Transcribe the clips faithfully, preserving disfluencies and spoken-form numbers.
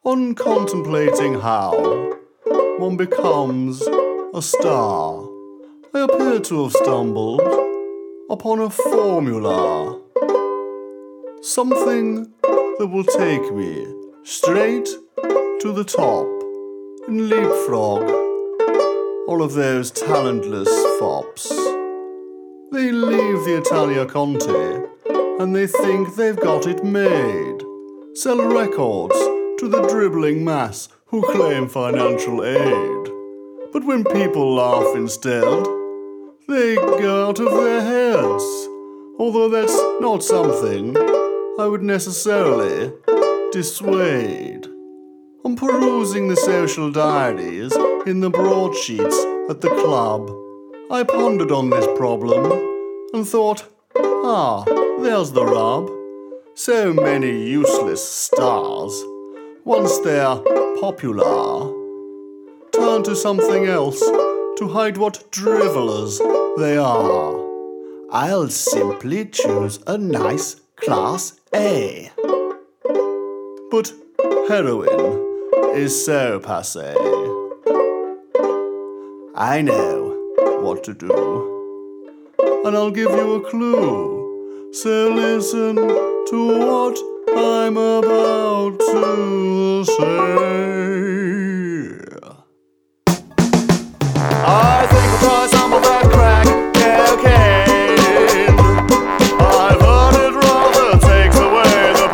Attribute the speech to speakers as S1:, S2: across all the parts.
S1: on contemplating how one becomes a star, I appear to have stumbled upon a formula. Something that will take me straight to the top and leapfrog all of those talentless fops. They leave the Italia Conti and they think they've got it made. Sell records to the dribbling mass who claim financial aid. But when people laugh instead, they go out of their heads. Although that's not something I would necessarily dissuade. On perusing the social diaries in the broadsheets at the club, I pondered on this problem and thought, ah, there's the rub. So many useless stars, once they're popular, turn to something else to hide what drivellers they are. I'll simply choose a nice Class A. But heroin is so passé. I know what to do, and I'll give you a clue. So listen to what I'm about to say. I think I'll try some of that crack cocaine. I've heard it rather takes away the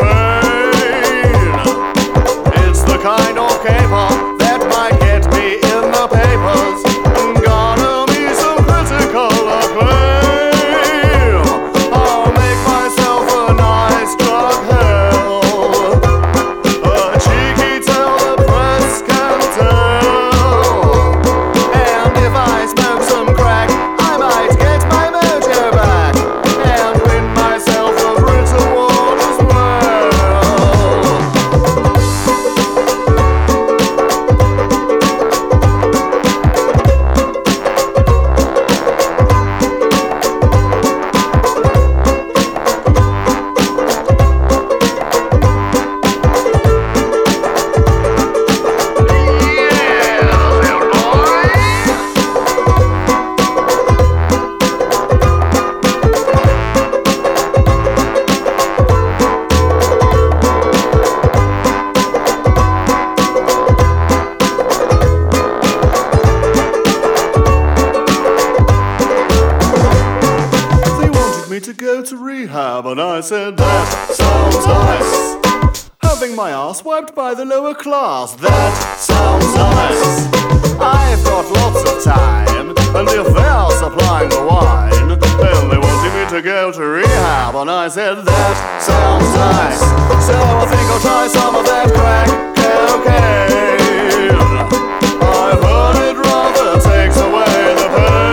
S1: pain. It's the kind of caper that might get me in the papers and garner me some critical acclaim. I'll make myself a nice drug hell, a cheeky tell the press can tell. And if I smoke some crack, I might get my mojo back and win myself a Brit Award as well. To go to rehab, and I said, that sounds nice. Having my ass wiped by the lower class, that sounds nice. I've got lots of time, and if they're supplying the wine, then they wanted me to go to rehab, and I said, that sounds nice. So I think I'll try some of that crack cocaine. I've heard it rather takes away the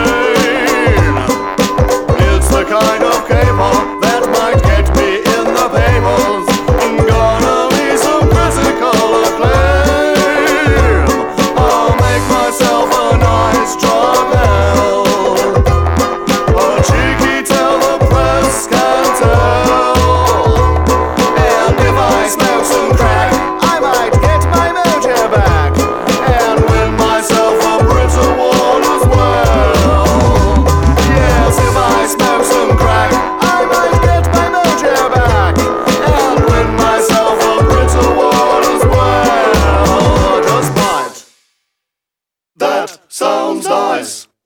S1: pain. It's the kind of caper that might get me in the papers and garner me some critical acclaim. I'll make myself a nice drug hell, a cheeky tell the press can tell. And if I smoke some crack, I might get my mojo back and win myself a Brit Award as well. Yes, if I smoke some crack, I might get my mojo back and win myself a Brit Award as well. Just might. That sounds nice.